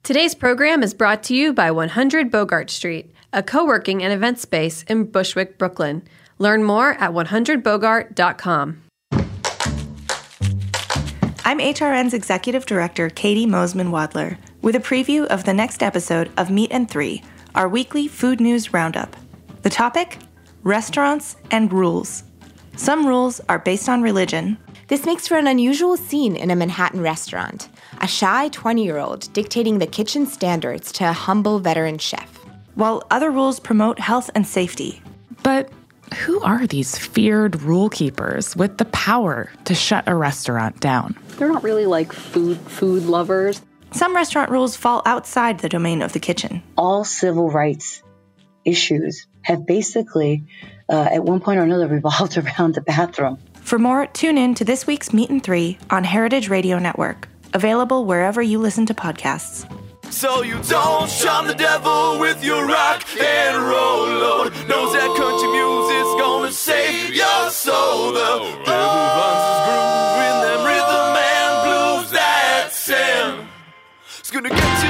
Today's program is brought to you by 100 Bogart Street, a co-working and event space in Bushwick, Brooklyn. Learn more at 100bogart.com. I'm HRN's Executive Director, Katie Mosman-Wadler, with a preview of the next episode of Meat and Three, our weekly food news roundup. The topic? Restaurants and rules. Some rules are based on religion. This makes for an unusual scene in a Manhattan restaurant. A shy 20-year-old dictating the kitchen standards to a humble veteran chef. While other rules promote health and safety. But who are these feared rule keepers with the power to shut a restaurant down? They're not really like food lovers. Some restaurant rules fall outside the domain of the kitchen. All civil rights issues have basically, at one point or another, revolved around the bathroom. For more, tune in to this week's Meat and Three on Heritage Radio Network, available wherever you listen to podcasts. So you don't shun the devil with your rock and roll load. Knows that country music's gonna save your soul. The devil runs his groove in them rhythm and blues that sin. It's gonna get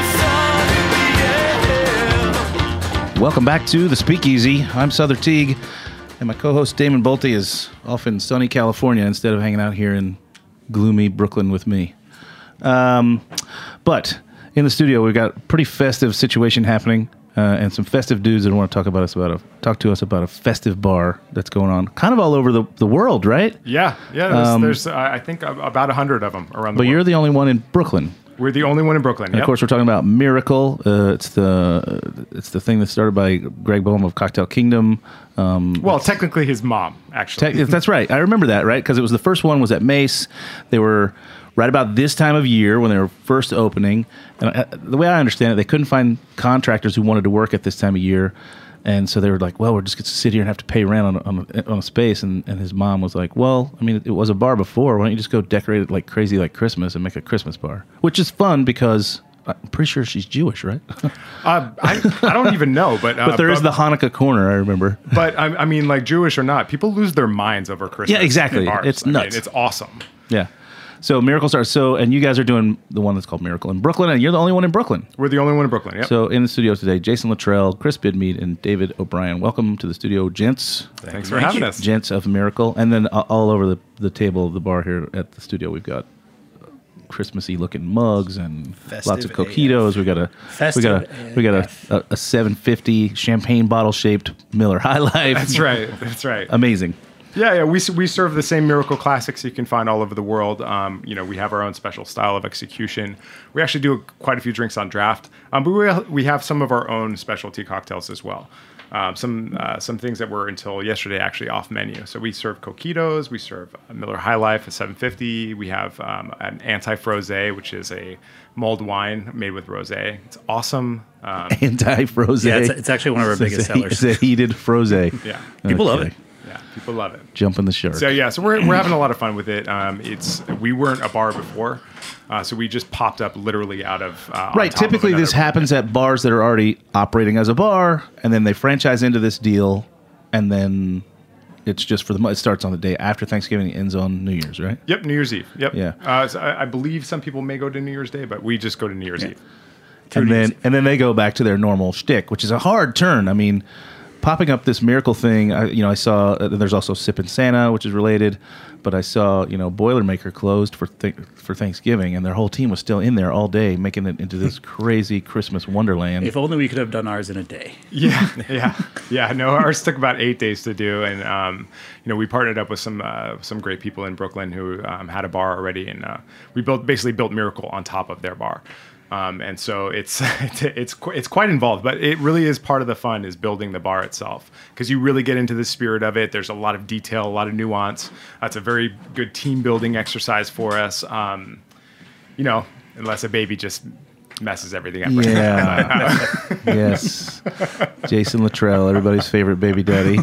you sun in the air. Welcome back to The Speakeasy. I'm Souther Teague, and my co-host Damon Bolte is off in sunny California instead of hanging out here in gloomy Brooklyn with me. But in the studio, we've got a pretty festive situation happening, and some festive dudes that want to talk to us about a festive bar that's going on kind of all over the world, right? Yeah. There's I think about 100 of them around the world. But you're the only one in Brooklyn. We're the only one in Brooklyn. And of course, we're talking about Miracle. It's the thing that started by Greg Boehm of Cocktail Kingdom. Well, technically his mom, actually. That's right. I remember that, right? Because it was the first one was at Mace. They were right about this time of year when they were first opening. And the way I understand it, they couldn't find contractors who wanted to work at this time of year. And so they were like, well, we're just going to sit here and have to pay rent on a space. And his mom was like, well, I mean, it was a bar before. Why don't you just go decorate it like crazy like Christmas and make a Christmas bar? Which is fun because I'm pretty sure she's Jewish, right? I don't even know. But there is the Hanukkah corner, I remember. But I mean, like Jewish or not, people lose their minds over Christmas. Yeah, exactly. Bars. It's nuts. It's awesome. Yeah. So Miracle starts. And you guys are doing the one that's called Miracle in Brooklyn, and you're the only one in Brooklyn. We're the only one in Brooklyn. Yep. So in the studio today, Jason Luttrell, Chris Bidmead, and David O'Brien. Welcome to the studio, gents. Thanks for having us, gents of Miracle. And then all over the table of the bar here at the studio, we've got Christmassy looking mugs and festive lots of coquitos. We got a 750 champagne bottle shaped Miller High Life. That's right. Amazing. Yeah. We serve the same Miracle classics you can find all over the world. We have our own special style of execution. We actually do quite a few drinks on draft, but we have some of our own specialty cocktails as well. Some things that were until yesterday actually off menu. So we serve coquitos, we serve a Miller High Life at 750. We have an Anti-Frosé, which is a mulled wine made with rosé. It's awesome. Anti-Frosé. Yeah, it's actually one of our biggest sellers. It's a heated frosé. Yeah, people love it. Yeah, people love it. Jumping the shark. So we're having a lot of fun with it. We weren't a bar before, so we just popped up literally out of right. Typically, this happens at bars that are already operating as a bar, and then they franchise into this deal, and then it's just for it starts on the day after Thanksgiving, it ends on New Year's, right? Yep, New Year's Eve. Yep. Yeah. So I believe some people may go to New Year's Day, but we just go to New Year's Eve. And then they go back to their normal shtick, which is a hard turn. I mean, popping up this Miracle thing, I saw there's also Sippin' Santa, which is related, but I saw Boilermaker closed for Thanksgiving, and their whole team was still in there all day, making it into this crazy Christmas wonderland. If only we could have done ours in a day. Yeah. No, ours took about 8 days to do, and we partnered up with some great people in Brooklyn who had a bar already, and we basically built Miracle on top of their bar. And so it's quite involved, but it really is part of the fun is building the bar itself because you really get into the spirit of it. There's a lot of detail, a lot of nuance. It's a very good team building exercise for us. Unless a baby just messes everything up. Yeah. Yes. Jason Luttrell, everybody's favorite baby daddy.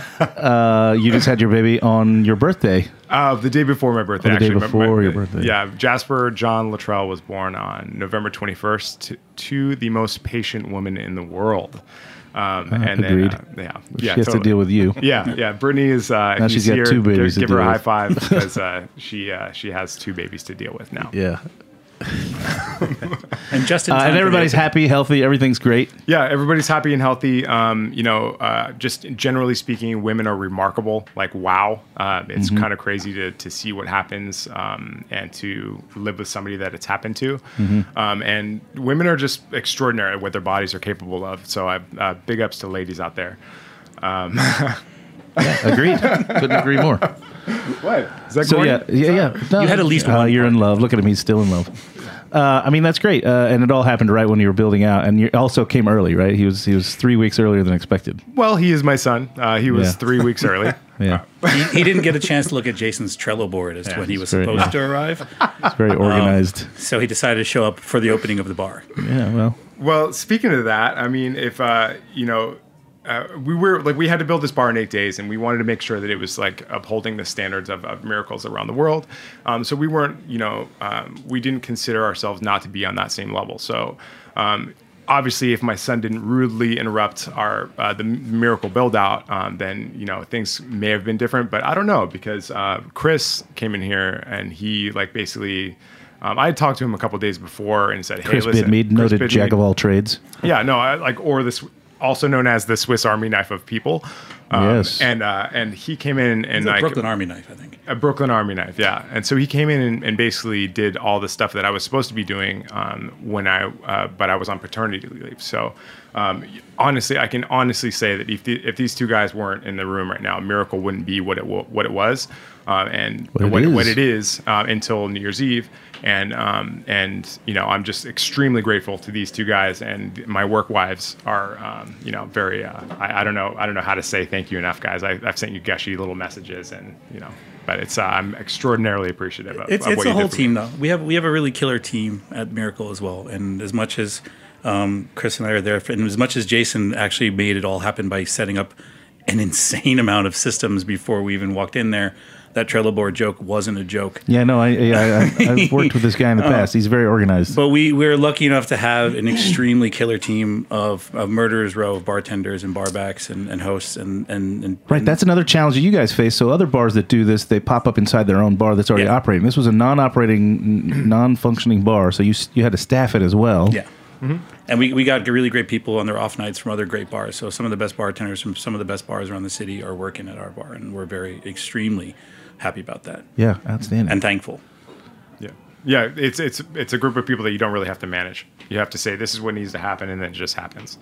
You just had your baby on your birthday. The day before my birthday. The day before your birthday. Yeah. Jasper John Luttrell was born on November 21st to the most patient woman in the world. Agreed. She has to deal with you. Yeah. Brittany is. Now she's got two babies. Give her a high five because she has two babies to deal with now. Yeah. And just in time and for everybody's the opening. happy, healthy, everything's great. Yeah, everybody's happy and healthy. Just generally speaking, women are remarkable. Like, wow. It's kind of crazy to see what happens and to live with somebody that it's happened to. And women are just extraordinary at what their bodies are capable of. So big ups to ladies out there. Agreed. Couldn't agree more. What? Is that So going? yeah. No, You had at least one You're in partner. love. Look at him. He's still in love. I mean, that's great. And it all happened right when you were building out. And you also came early, right? He was 3 weeks earlier than expected. Well, he is my son. He was Yeah. 3 weeks early. Yeah. He didn't get a chance to look at Jason's Trello board as to when he was great, supposed yeah. to arrive. It's very organized. So he decided to show up for the opening of the bar. Yeah, well. Well, speaking of that, I mean, if we had to build this bar in 8 days, and we wanted to make sure that it was like upholding the standards of miracles around the world. So we weren't, we didn't consider ourselves not to be on that same level. So obviously, if my son didn't rudely interrupt the miracle build out, then things may have been different. But I don't know, because Chris came in here and he basically. I had talked to him a couple days before and said, "Hey, Chris listen, Bidmead, noted Bidmead- jack of all trades. Yeah, no, or this, also known as the Swiss Army knife of people." Yes. And he came in and The Brooklyn Army knife, I think. a Brooklyn Army knife, yeah. And so he came in and basically did all the stuff that I was supposed to be doing but I was on paternity leave. So honestly, I can honestly say that if these two guys weren't in the room right now, Miracle wouldn't be what it was, and what it is until New Year's Eve. And I'm just extremely grateful to these two guys, and my work wives are very. I don't know how to say thank you enough, guys. I've sent you gushy little messages, and but it's I'm extraordinarily appreciative of It's what a you whole did for team, me. though. We have a really killer team at Miracle as well. And as much as Chris and I are there, and as much as Jason actually made it all happen by setting up an insane amount of systems before we even walked in there, that Trello board joke wasn't a joke. Yeah, no, I've worked with this guy in the past. He's very organized. But we're lucky enough to have an extremely killer team of Murderers Row of bartenders and barbacks and hosts and Right, that's another challenge that you guys face. So other bars that do this, they pop up inside their own bar that's already operating. This was a non-operating, non-functioning bar, so you had to staff it as well. Yeah. Mm-hmm. And we got really great people on their off nights from other great bars. So some of the best bartenders from some of the best bars around the city are working at our bar, and we're very extremely happy about that. Yeah, outstanding. And thankful. Yeah, it's a group of people that you don't really have to manage. You have to say this is what needs to happen, and then it just happens.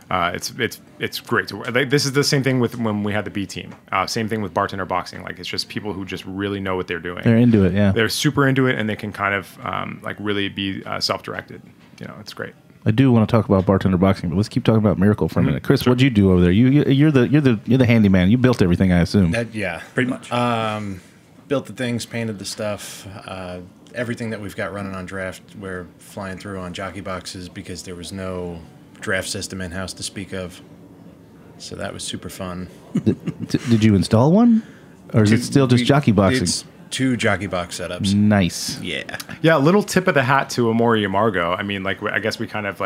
It's great to work. This is the same thing with when we had the B team. Same thing with bartender boxing. It's just people who just really know what they're doing. They're into it. Yeah, they're super into it, and they can kind of really be self-directed. It's great. I do want to talk about bartender boxing, but let's keep talking about Miracle for a minute. Chris, what'd you do over there? You're the handyman. You built everything, I assume. Yeah, pretty much. Built the things, painted the stuff, everything that we've got running on draft. We're flying through on jockey boxes because there was no draft system in house to speak of. So that was super fun. Did you install one, or is it still just jockey boxing? It's 2 jockey box setups. Nice. Yeah. Little tip of the hat to Amori Amargo. I mean, I guess we kind of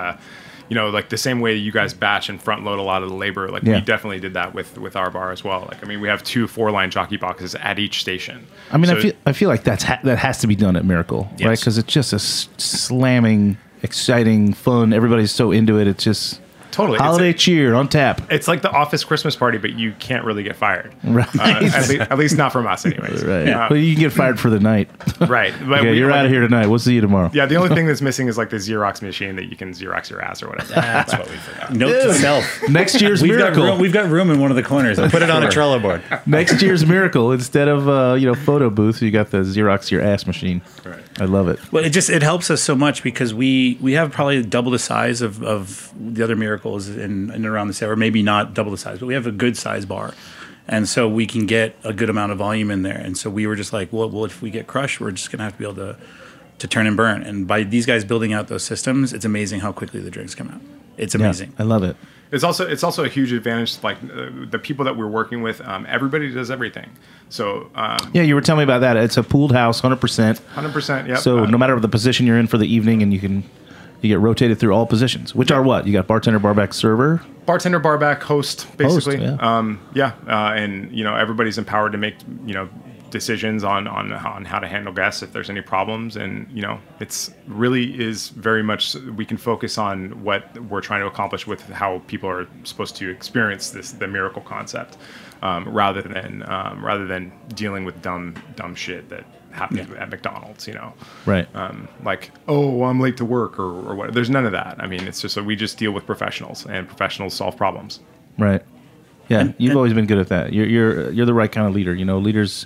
the same way you guys batch and front load a lot of the labor. We definitely did that with our bar as well. We have 2 4-line jockey boxes at each station. I mean, so, I feel like that has to be done at Miracle, right? Because it's just a slamming, exciting, fun. Everybody's so into it. It's just totally holiday cheer on tap. It's like the office Christmas party, but you can't really get fired. Right. At least not from us, anyways. Right. But you can get fired for the night. Right. But Okay, you're out of here tonight. We'll see you tomorrow. Yeah. The only thing that's missing is the Xerox machine that you can Xerox your ass or whatever. That's what we forgot. Note to self. Next year's Miracle. We've got room in one of the corners. Put it on a Trello board. Next year's Miracle, instead of photo booth, you got the Xerox your ass machine. Right. I love it. Well, it helps us so much because we have probably double the size of the other Miracles in around the city, or maybe not double the size, but we have a good size bar. And so we can get a good amount of volume in there. And so we were just like, well, if we get crushed, we're just going to have to be able to turn and burn. And by these guys building out those systems, it's amazing how quickly the drinks come out. It's amazing. Yeah, I love it. It's also a huge advantage. The people that we're working with, everybody does everything. So yeah, you were telling me about that. It's a pooled house, 100%. 100%. Yeah. So no matter the position you're in for the evening, and you get rotated through all positions, which are what? You got bartender, barback, server. Bartender, barback, host, basically. Host, and everybody's empowered to make decisions on how to handle guests if there's any problems. And it's really is very much, we can focus on what we're trying to accomplish with how people are supposed to experience the miracle concept, rather than dealing with dumb shit that happens at McDonald's, Right. Like, oh, I'm late to work or what. There's none of that. I mean, it's just we just deal with professionals, and professionals solve problems. Right. Yeah, you've always been good at that. You're the right kind of leader. Leaders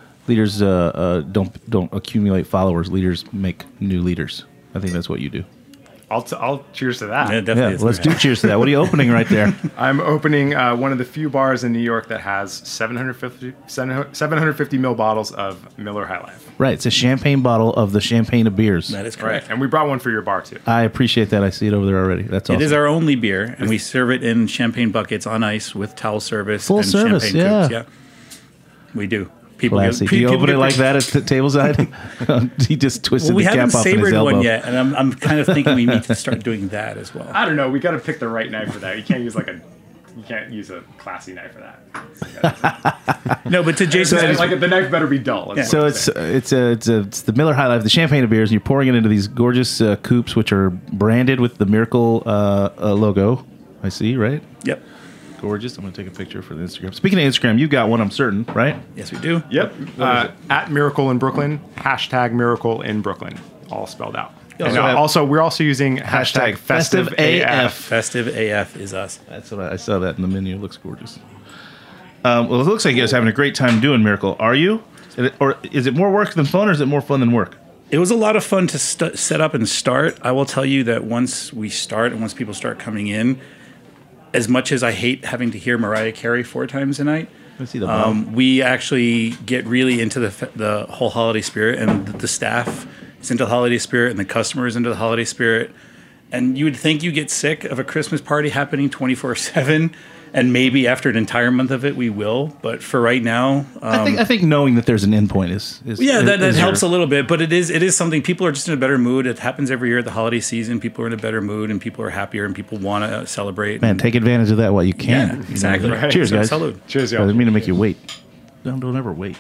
don't accumulate followers. Leaders make new leaders. I think that's what you do. I'll cheers to that. Yeah, definitely. Yeah, let's do cheers to that. What are you opening right there? I'm opening one of the few bars in New York that has 750 ml bottles of Miller High Life. Right, it's a champagne bottle of the champagne of beers. That is correct. Right, and we brought one for your bar too. I appreciate that. I see it over there already. That's awesome. It is our only beer, and we serve it in champagne buckets on ice with towel service. Full and service, champagne yeah. coops. Yeah, we do. People Classy. Do you open it like that at the tableside? He just twisted we the cap haven't off in his savored elbow. one yet, and I'm kind of thinking we need to start doing that as well. I don't know. We got to pick the right knife for that. You can't use you can't use a classy knife for that. No, but to Jason's the knife better be dull. Yeah. So it's the Miller High Life, the champagne of beers. You're pouring it into these gorgeous coupes, which are branded with the Miracle logo. I see, right? Yep. Gorgeous. I'm going to take a picture for the Instagram. Speaking of Instagram, you've got one, I'm certain, right? Yes, we do. Yep. At Miracle in Brooklyn, #Miracle in Brooklyn, all spelled out. And we're also using hashtag Festive AF. Festive AF is us. That's what I saw that in the menu. It looks gorgeous. Well, it looks like you guys are having a great time doing Miracle. Are you? Or is it more work than fun, or is it more fun than work? It was a lot of fun to set up and start. I will tell you that once we start and once people start coming in, as much as I hate having to hear Mariah Carey 4 times a night, we actually get really into the whole holiday spirit, and the staff is into the holiday spirit, and the customer is into the holiday spirit. And you would think you get sick of a Christmas party happening 24/7, and maybe after an entire month of it we will. But for right now, I think knowing that there's an endpoint is that helps a little bit. But it is something. People are just in a better mood. It happens every year at the holiday season. People are in a better mood, and people are happier, and people want to celebrate. Man, take advantage of that while you can. Yeah, exactly. Right. Cheers, guys. Salute. Cheers, y'all. I didn't mean to make you wait. Don't ever wait.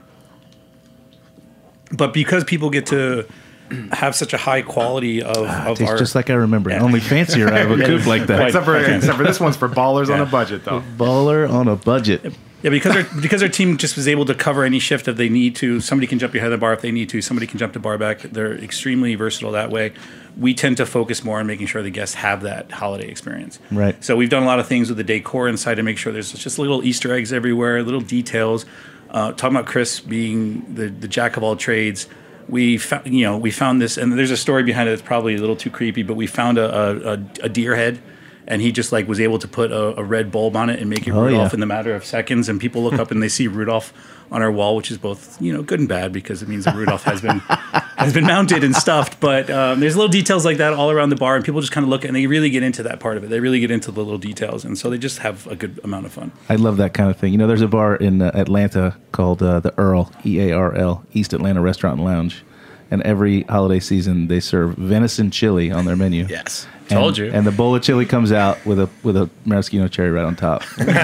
But because people get to have such a high quality of tastes our, just like I remember. Only fancier out of a coupe like that. Except for this one's for ballers on a budget, though. Baller on a budget. Yeah, because our team just was able to cover any shift if they need to. Somebody can jump behind the bar if they need to. Somebody can jump to bar back. They're extremely versatile that way. We tend to focus more on making sure the guests have that holiday experience. Right. So we've done a lot of things with the decor inside to make sure there's just little Easter eggs everywhere, little details. Talking about Chris being the jack of all trades. We found this, and there's a story behind it that's probably a little too creepy, but we found a deer head, and he just was able to put a red bulb on it and make it Rudolph in the matter of seconds. And people look up and they see Rudolph on our wall, which is both good and bad because it means that Rudolph has been mounted and stuffed. But there's little details like that all around the bar, and people just kind of look and they really get into that part of it. They really get into the little details, and so they just have a good amount of fun. I love that kind of thing. There's a bar in Atlanta called the Earl, EARL, East Atlanta Restaurant and Lounge. And every holiday season, they serve venison chili on their menu. Yes, told you. And the bowl of chili comes out with a maraschino cherry right on top.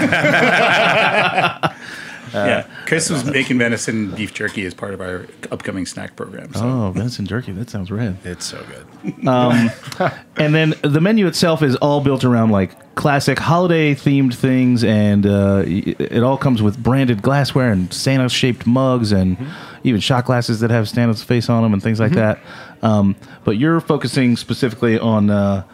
Chris was making venison beef jerky as part of our upcoming snack program. So. Oh, venison jerky. That sounds rad. It's so good. And then the menu itself is all built around classic holiday themed things, and it all comes with branded glassware and Santa-shaped mugs and even shot glasses that have Santa's face on them and things like that. But you're focusing specifically on,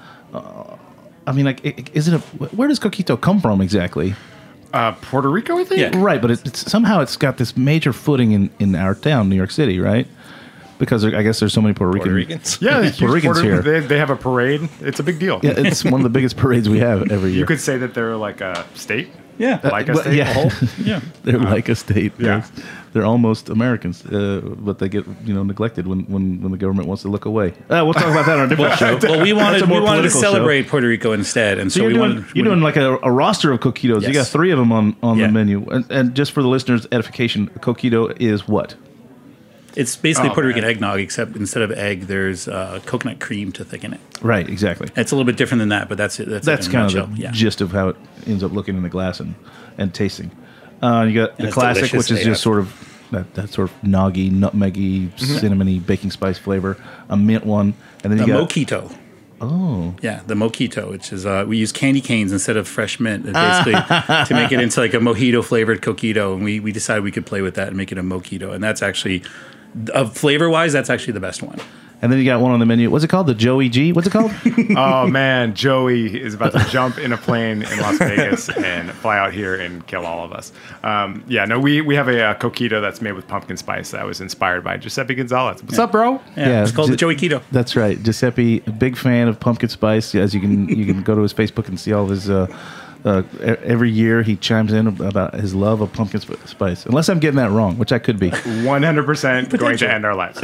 where does Coquito come from exactly? Puerto Rico, I think. Yeah. Right, but somehow it's got this major footing in our town, New York City, right? Because I guess there's so many Puerto Ricans. Yeah, Puerto Ricans here. They have a parade. It's a big deal. Yeah, it's one of the biggest parades we have every year. You could say that they're like a state. Yeah, like a state. Yeah, they're like a state. Yeah, they're almost Americans, but they get neglected when the government wants to look away. We'll talk about that on a different show. Well, we wanted to celebrate Puerto Rico instead, and so you're doing like a roster of coquitos. Yes. You got 3 of them on the menu, and just for the listeners' edification, coquito is what? It's basically Puerto Rican eggnog, except instead of egg, there's coconut cream to thicken it. Right, exactly. It's a little bit different than that, but that's it. That's kind of the gist of how it ends up looking in the glass and tasting. You got the classic, which is just sort of that sort of noggy, nutmeggy, cinnamony baking spice flavor. A mint one, and then A you got mojito. Oh. Yeah, the mojito, which is we use candy canes instead of fresh mint, basically to make it into like a mojito flavored coquito, and we decided we could play with that and make it a mojito, and that's actually, flavor wise, that's actually the best one. And then you got one on the menu. What's it called? The Joey G? What's it called? Oh, man. Joey is about to jump in a plane in Las Vegas and fly out here and kill all of us. We have a coquito that's made with pumpkin spice that was inspired by Giuseppe Gonzalez. What's up, bro? Yeah, it's called the Joey Keto. That's right. Giuseppe, a big fan of pumpkin spice. As you can go to his Facebook and see all of his... every year he chimes in about his love of pumpkin spice. Unless I'm getting that wrong, which I could be. 100% going to end our lives.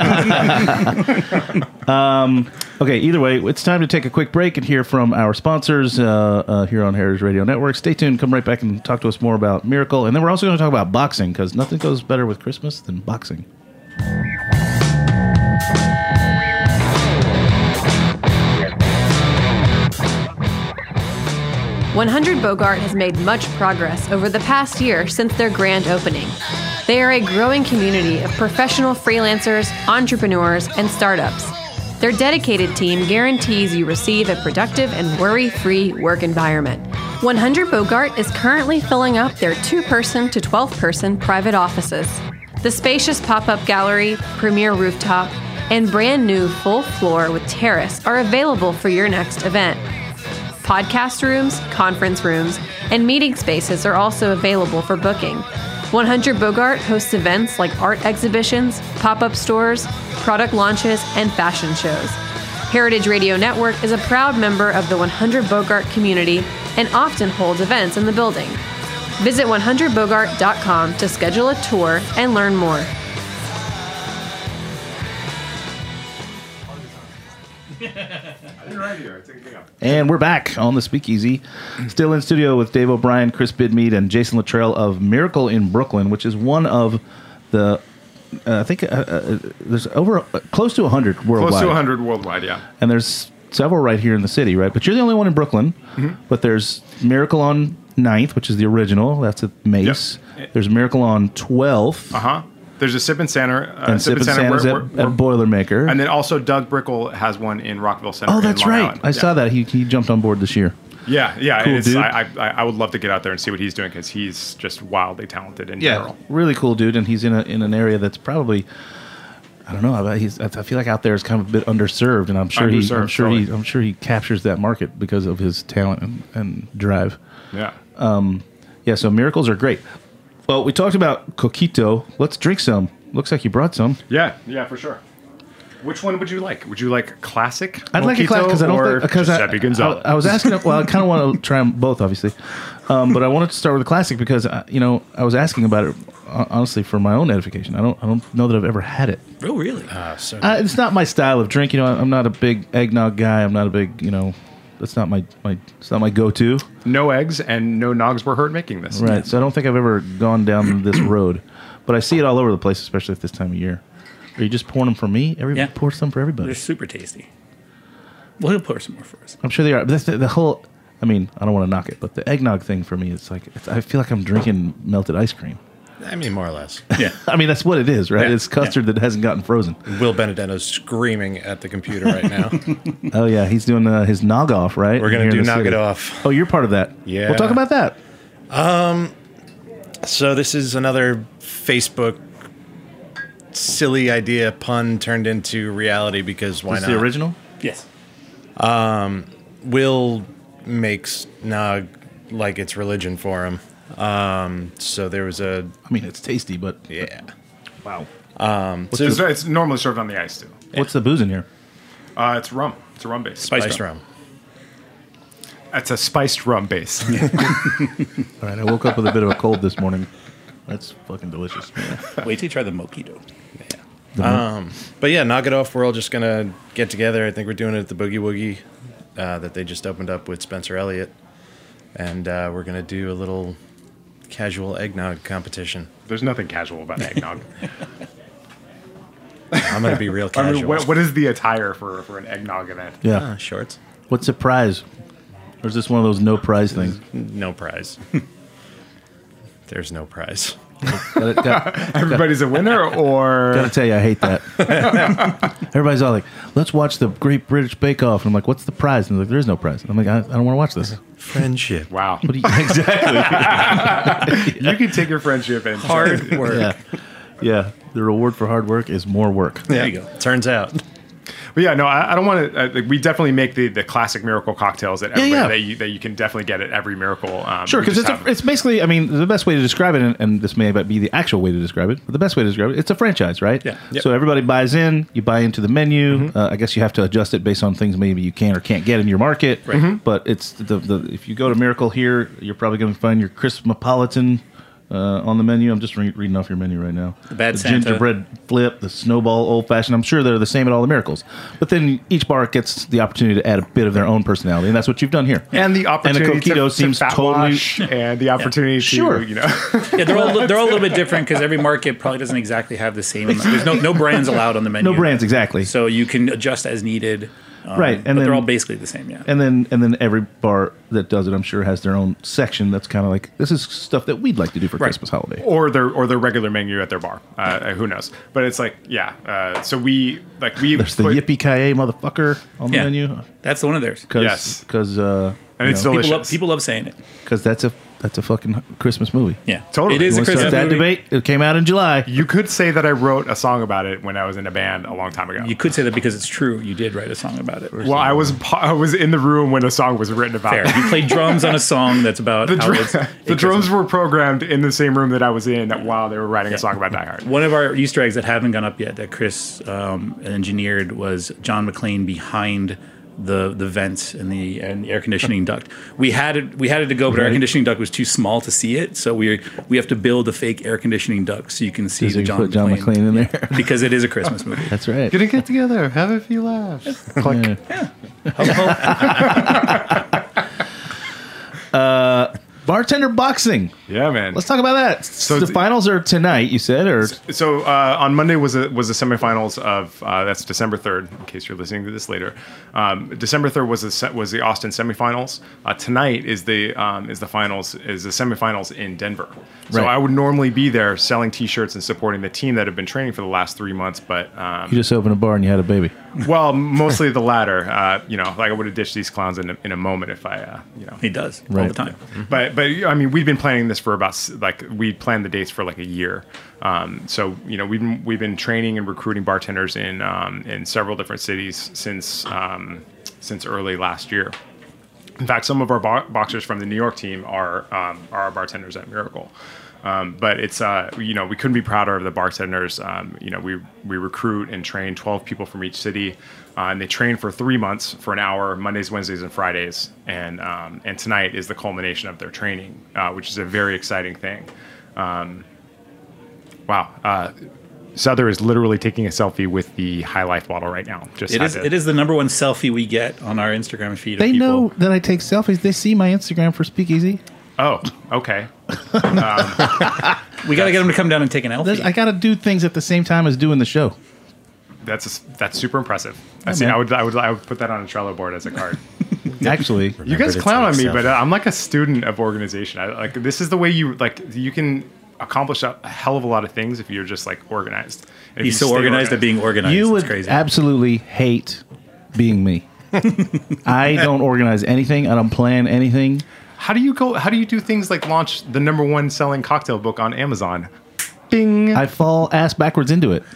Okay, either way, it's time to take a quick break and hear from our sponsors here on Heritage Radio Network. Stay tuned. Come right back and talk to us more about Miracle. And then we're also going to talk about boxing, because nothing goes better with Christmas than boxing. 100 Bogart has made much progress over the past year since their grand opening. They are a growing community of professional freelancers, entrepreneurs, and startups. Their dedicated team guarantees you receive a productive and worry-free work environment. 100 Bogart is currently filling up their 2-person to 12-person private offices. The spacious pop-up gallery, premier rooftop, and brand new full floor with terrace are available for your next event. Podcast rooms, conference rooms, and meeting spaces are also available for booking. 100 Bogart hosts events like art exhibitions, pop-up stores, product launches, and fashion shows. Heritage Radio Network is a proud member of the 100 Bogart community and often holds events in the building. Visit 100bogart.com to schedule a tour and learn more. And we're back on the Speakeasy. Still in studio with Dave O'Brien, Chris Bidmead, and Jason Luttrell of Miracle in Brooklyn, which is one of the, I think there's over close to 100 worldwide. Close to 100 worldwide, yeah. And there's several right here in the city, right? But you're the only one in Brooklyn. Mm-hmm. But there's Miracle on 9th, which is the original. That's at Mace. Yep. There's Miracle on 12th. Uh-huh. There's a Sip and Center. And Sip and Center's at Boilermaker. And then also Doug Brickell has one in Rockville Center. Oh, that's right. Island. I saw that. He jumped on board this year. Yeah. Cool dude. I would love to get out there and see what he's doing, because he's just wildly talented in general. Really cool dude. And he's in an area that's probably, I don't know. I feel like out there is kind of a bit underserved, and I'm sure he captures that market because of his talent and drive. Yeah. So miracles are great. Well, we talked about coquito. Let's drink some. Looks like you brought some. Yeah, for sure. Which one would you like? Would you like classic? I'd like a classic, because I don't think, Giuseppe Gonzalez. I was asking. Well, I kind of want to try them both, obviously, but I wanted to start with a classic because I was asking about it honestly for my own edification. I don't know that I've ever had it. Oh, really? It's not my style of drink. I'm not a big eggnog guy. I'm not a big That's not my go-to. No eggs and no nogs were hurt making this. Right. So I don't think I've ever gone down this road, but I see it all over the place, especially at this time of year. Are you just pouring them for me? Pour some for everybody. They're super tasty. Well, he'll pour some more for us. I'm sure they are. But that's the whole. I mean, I don't want to knock it, but the eggnog thing for me, it's like I feel like I'm drinking melted ice cream. I mean, more or less. Yeah. I mean, that's what it is, right? Yeah. It's custard that hasn't gotten frozen. Will Benedetto's screaming at the computer right now. Oh, yeah. He's doing his nog off, right? We're going to do nog it off. Oh, you're part of that. Yeah. We'll talk about that. So this is another Facebook silly idea pun turned into reality, because why not? Is this the original? Yes. Will makes nog like it's religion for him. So there was I mean, it's tasty, but yeah. Wow. It's normally served on the ice too. What's the booze in here? It's rum. It's a rum base. Spiced rum. It's a spiced rum base. All right. I woke up with a bit of a cold this morning. That's fucking delicious. Yeah. Wait till you try the mojito. Yeah. But yeah, knock it off. We're all just gonna get together. I think we're doing it at the Boogie Woogie that they just opened up with Spencer Elliott, and we're gonna do a little casual eggnog competition. There's nothing casual about eggnog. I'm going to be real casual. I mean, what is the attire for an eggnog event? Yeah. Shorts. What's the prize? Or is this one of those no prize things? No prize. There's no prize. Everybody's a winner, or Gotta tell you, I hate that. Everybody's all like, "Let's watch the Great British Bake Off," and I'm like, "What's the prize?" And they're like, "There's no prize." And I'm like, "I don't want to watch this." Friendship. Wow. What do you, exactly. You can take your friendship and Hard work. Yeah. The reward for hard work is more work. There you go. Turns out. But yeah, no, I don't want to. We definitely make the classic Miracle cocktails that that you can definitely get at every Miracle. Sure, because it's basically, I mean, the best way to describe it, and this may be the actual way to describe it, but the best way to describe it, it's a franchise, right? Yeah. Yep. So everybody buys in, you buy into the menu. I guess you have to adjust it based on things maybe you can or can't get in your market. Right. But it's the if you go to Miracle here, you're probably going to find your Christmapolitan on the menu. I'm just reading off your menu right now. The Bad the Santa. Gingerbread Flip, the Snowball Old Fashioned. I'm sure they're the same at all the Miracles. But then each bar gets the opportunity to add a bit of their own personality, and that's what you've done here. and the opportunity and the Coquito to seems fat totally wash and the opportunity Sure. to Yeah, they're all a little bit different because every market probably doesn't exactly have the same. There's no brands allowed on the menu. no brands exactly. So you can adjust as needed. Right, and but then- they're all basically the same. Yeah. And then every bar that does it, I'm sure, has their own section that's kind of like, this is stuff that we'd like to do for Christmas holiday. or their regular menu at their bar. Who knows? But it's like, yeah. So we There's the Yippee Ki motherfucker on the Yeah. menu. That's one of theirs. Yes. Because and it's delicious. People love saying it. Because that's a fucking Christmas movie. Yeah, Totally. It is You a wanna Christmas start that movie. debate? It came out in July. You could say that I wrote a song about it when I was in a band a long time ago. You could say that because it's true. You did write a song about it. Well, I was in the room when a song was written about Fair. it. You played drums on a song that's about The, how dr- it's the drums were programmed in the same room that I was in while they were writing a song about Die Hard. One of our Easter eggs that haven't gone up yet that Chris engineered was John McClane behind the vents and the air conditioning duct. We had it to go, but our air conditioning duct was too small to see it. So we have to build a fake air conditioning duct so you can see So the you John put John McClane McClane in there. because it is a Christmas movie. That's right. Gonna get together, have a few laughs. Click. Bartender boxing. Yeah, man. Let's talk about that. So the finals are tonight, you said, or So on Monday was the semifinals of that's December 3rd. In case you're listening to this later, December 3rd was the Austin semifinals. Tonight is the finals, is the semifinals in Denver. So Right. I would normally be there selling T-shirts and supporting the team that have been training for the last 3 months, but you just opened a bar and you had a baby. well, mostly the latter. Like I would have ditched these clowns in a moment if I He does all Right. the time. But I mean, we've been planning this for about we planned the dates for like a year. So we've been training and recruiting bartenders in several different cities since early last year. In fact, some of our boxers from the New York team are our bartenders at Miracle. But it's we couldn't be prouder of the bartenders. We recruit and train 12 people from each city, and they train for 3 months for an hour, Mondays, Wednesdays, and Fridays. And tonight is the culmination of their training, which is a very exciting thing. Wow. Souther is literally taking a selfie with the High Life bottle right now. It is the number one selfie we get on our Instagram feed. They of people. know that I take selfies. They see my Instagram for Speakeasy. Oh, okay. We got to get them to come down and take an selfie. I got to do things at the same time as doing the show. That's super impressive. man. I would put that on a Trello board as a card. Actually, You guys to clown on take me, but selfies. I'm like a student of organization. This is the way you can accomplish a hell of a lot of things if you're just like organized. And if He's you so stay organized at being organized. you It's would crazy. absolutely hate being me. I don't organize anything. I don't plan anything. How do you do things like launch the #1 selling cocktail book on Amazon? Bing. I fall ass backwards into it.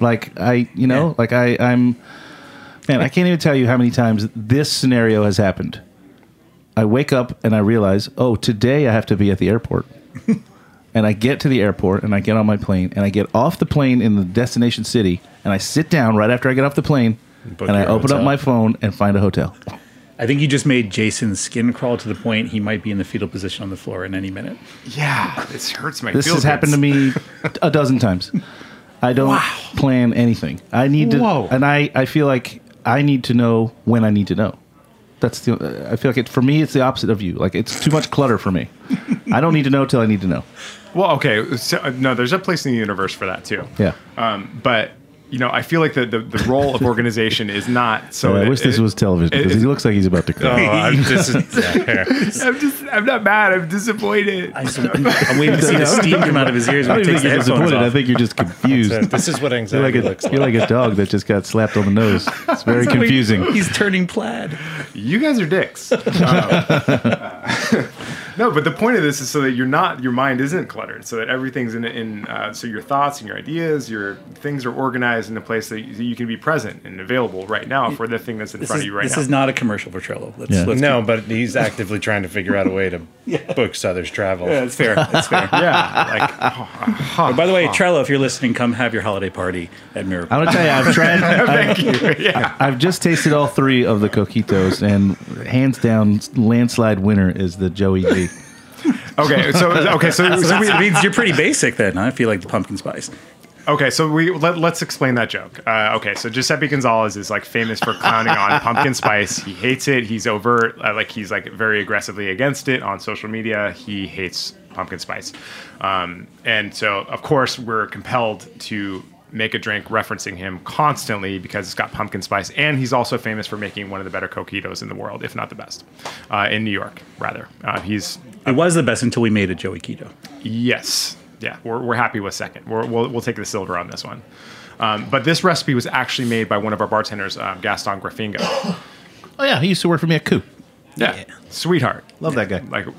I'm. Man, I can't even tell you how many times this scenario has happened. I wake up and I realize, oh, today I have to be at the airport. And I get to the airport and I get on my plane and I get off the plane in the destination city and I sit down right after I get off the plane Book and I your open up hotel. my phone and find a hotel. I think you just made Jason's skin crawl to the point he might be in the fetal position on the floor in any minute. Yeah, this hurts my This feel has happened to me a dozen times. I don't plan anything. I need to, Whoa. and I feel like I need to know when I need to know. I feel like for me, it's the opposite of you. Like it's too much clutter for me. I don't need to know till I need to know. Well, okay. So, no, there's a place in the universe for that too. Yeah. But I feel like the role of organization is not so. I wish this was television because he looks like he's about to cry. I'm not mad. I'm disappointed. I'm waiting to see the steam come out of his ears I when don't he think takes you're the headphones disappointed. off. I think you're just confused. This is what You're anxiety looks like. you're like a dog that just got slapped on the nose. It's very confusing. He's turning plaid. You guys are dicks. No, but the point of this is so that your mind isn't cluttered, so that everything's so your thoughts and your ideas, your things are organized in a place that you can be present and available right now for the thing that's in front of you right now. This is not a commercial for Trello. But he's actively trying to figure out a way to book Souther's travel. Yeah, it's fair. It's fair. Yeah. By the way, Trello, if you're listening, come have your holiday party at Miracle. I'm gonna tell you, I've tried. Thank you. Yeah. I've just tasted all 3 of the coquitos, and hands down, landslide winner is the Joey D. Okay, so That means you're pretty basic then. I feel like the pumpkin spice. Okay, so let's explain that joke. Okay, so Giuseppe Gonzalez is like famous for clowning on pumpkin spice. He hates it. He's overt, he's like very aggressively against it on social media. He hates pumpkin spice, and so of course we're compelled to make a drink referencing him constantly because it's got pumpkin spice, and he's also famous for making one of the better coquitos in the world, if not the best, in New York, rather. It was the best until we made a Joey Keto. Yes. Yeah, we're happy with second. We'll take the silver on this one. But this recipe was actually made by one of our bartenders, Gaston Graffinga. Oh yeah, he used to work for me at Coop. Yeah. Sweetheart. Love that guy.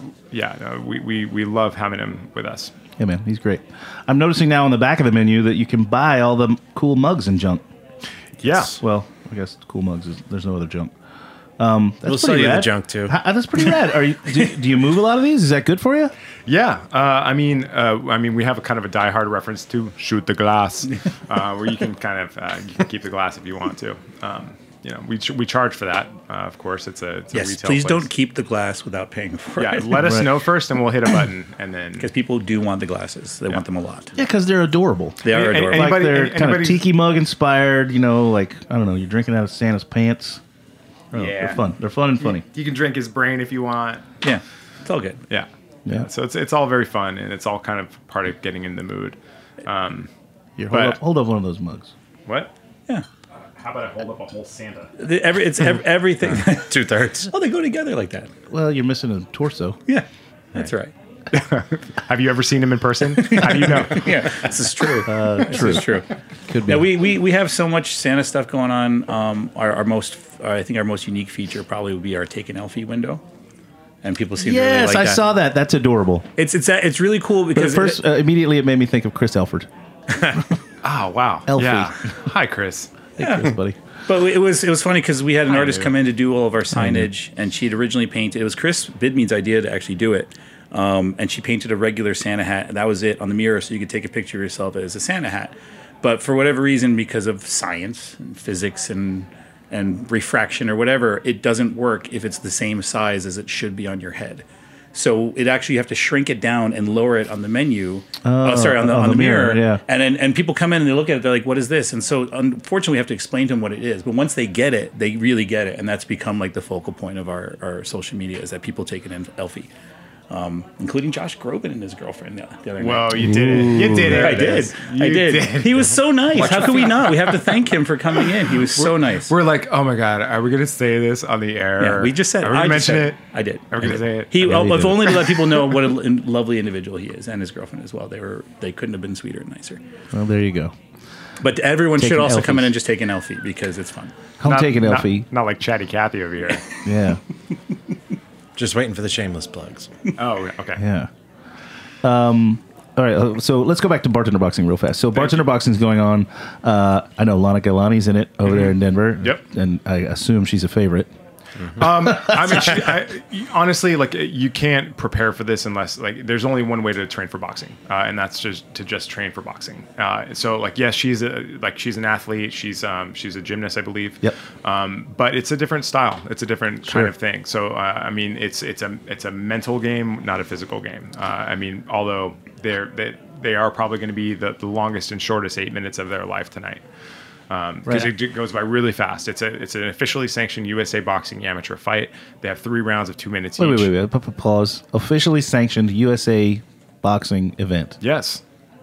We love having him with us. Yeah, man, he's great. I'm noticing now on the back of the menu that you can buy all the cool mugs and junk. Yeah. Well, I guess cool mugs there's no other junk. We'll sell you the junk too. That's pretty rad. Do you move a lot of these? Is that good for you? Yeah. We have a kind of a diehard reference to Shoot the Glass, where you can kind of you can keep the glass if you want to. We charge for that. Of course, it's a retail please place. don't keep the glass without paying for it. Yeah, let us know first, and we'll hit a button, and then because people do want the glasses. They want them a lot. Yeah, because they're adorable. They are adorable. Like they're kind of tiki mug inspired. Like I don't know, you're drinking out of Santa's pants. Yeah, they're fun. They're fun and funny. You can drink his brain if you want. Yeah, it's all good. Yeah. So it's all very fun, and it's all kind of part of getting in the mood. Hold up one of those mugs. What? Yeah. How about I hold up a whole Santa? Everything. 2/3. Oh, they go together like that. Well, you're missing a torso. Yeah, that's right. Have you ever seen him in person? How do you know? Yeah, this is true. This is true. Could be. Yeah, we have so much Santa stuff going on. Our most unique feature probably would be our Take an Elfie window. And people seem to really like that. Yes, I saw that. That's adorable. It's really cool because but first, immediately it made me think of Chris Elford. Oh wow, Elfie. Yeah. Hi, Chris. Hey, Chris, buddy. But it was funny because we had an artist come in to do all of our signage, and she'd originally painted. It was Chris Bidmead's idea to actually do it, and she painted a regular Santa hat, and that was it on the mirror, so you could take a picture of yourself as a Santa hat. But for whatever reason, because of science and physics and refraction or whatever, it doesn't work if it's the same size as it should be on your head. So it actually you have to shrink it down and lower it on the menu. On the mirror. Yeah. And people come in and they look at it. They're like, "What is this?" And so unfortunately, we have to explain to them what it is. But once they get it, they really get it, and that's become like the focal point of our social media is that people take an Elfie. Including Josh Groban and his girlfriend the other night. Well, you did it. You did it. I did. He was so nice. How could we not? We have to thank him for coming in. He was so nice. We're like, oh my god, are we going to say this on the air? Yeah, we just said. Are we going to mention it? I did. Are we going to say it? If only to let people know what a lovely individual he is, and his girlfriend as well. They couldn't have been sweeter and nicer. Well, there you go. But everyone should also come in Elfies. and just take an Elfie because it's fun. Take an Elfie. Not like Chatty Cathy over here. Yeah. Just waiting for the shameless plugs. Oh, okay. Yeah. All right, so let's go back to Bartender Boxing real fast. So Bartender Boxing is going on. I know Lana Galani's in it over there in Denver. Yep. And I assume she's a favorite. Honestly, like you can't prepare for this unless there's only one way to train for boxing, and that's just to train for boxing. So yes, she's an athlete. She's a gymnast, I believe. Yep. But it's a different style. It's a different kind of thing. So it's a mental game, not a physical game. Although they are probably going to be the longest and shortest 8 minutes of their life tonight. Because it goes by really fast. It's an officially sanctioned USA Boxing amateur fight. They have 3 rounds of 2 minutes each. Wait. Pause. Officially sanctioned USA Boxing event. Yes.